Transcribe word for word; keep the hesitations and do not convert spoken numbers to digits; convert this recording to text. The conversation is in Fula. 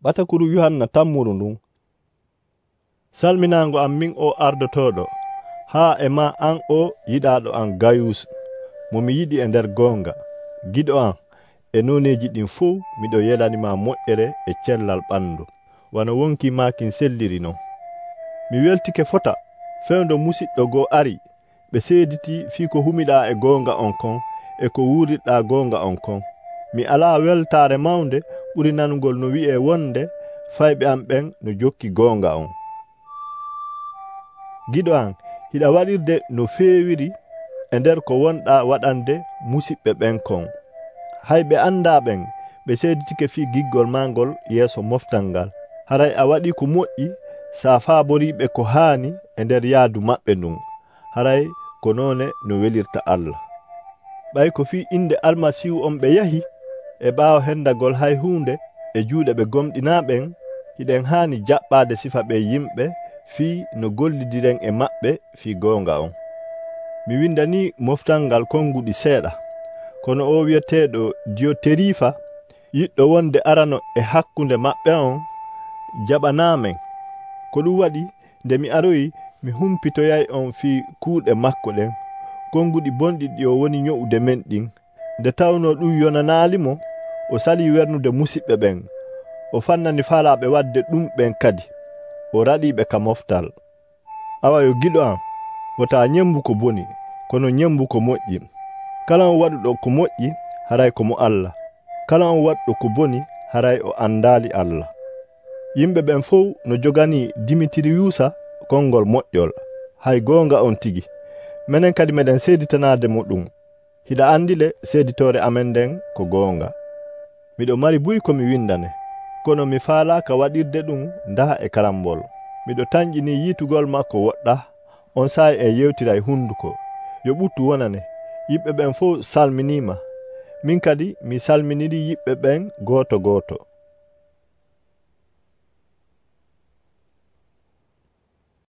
Batakuru Yohanna tammuru ndun. Salminango am min o ardotoɗo, ha e ma an o yiɗaɗo an Gayus, mo mi yiɗi e nder gonga. Giɗo an, e noneji ɗin fof miɗo yelanima moƴƴere e cellal ɓandu, wano wonki makin selliri non. Mi weltike fota fewndo musidɗo go ari ɓe seediti fi ko humiɗa e gonga on kon e ko wuuriɗa gonga on kon. Mi ala weltare mawnde ɓuri nanugol no wi'e wonde fayɓe am ɓen no jokki gonga on. Giɗo an, hiɗa waɗirde no feewiri e nder ko wonɗa waɗande musidɓe ɓen kon. Hayɓe anda ɓen ɓe seeditike fi giggol mangol yeeso moftal ngal. Haray a waɗi ko moƴƴi sa faaboriɓe ko haani e nder yaadu maɓɓe ndun. Haray ko noone no welirta Allah. Ɓay ko fi inde almasihu on ɓe yahi e ɓaawo hendagol hay hunde e juuɗe ɓe gomɗinaɓen, hiɗen haani jaɓɓade sifa ɓe yimɓe fi no gollidiren e maɓɓe fi gonga on. Mi windani moftal ngal konguɗi seeɗa, kono o wiyeteɗo Dioterifa yiɗɗo wonde arano e hakkunde maɓɓe on jaɓanamen. Ko ɗum waɗi nde mi aroyi mi humpitoyay on fi kuuɗe makko ɗen, konguɗi bonɗi ɗi o woni nyo'ude men ɗin. Nde tawno ɗum yonanaalimo, o sali wernude musidɓe ɓen, o fannani faalaɓe wadde ɗum ɓen kadi, o raɗiɓe ka moftal. Awa yo giɗo am, wota ñembu ko boni, kono ñembu ko moƴƴi. Kala on waɗuɗo ko moƴƴi haray ko mo Allah. Kala on waɗuɗo ko boni haray o andali Allah. Yimɓe ɓen fof no jogani Dimitriyusa konngol moƴƴol, hay gonga on tigi. Menen kadi meɗen seeditanade mo ɗum. Hiɗa andile seeditore amen nden ko gonga. Miɗo mari buy ko mi windane, kono mi faalaka waɗirde ɗum daha e karambol. Miɗo tañƴini yiitugol makko woɗɗa, on saay e yewtira e hunduko. Yo ɓuttu wonane, yimɓe ɓen fof salminima. Min kadi mi salminiri yimɓe ɓen goto goto.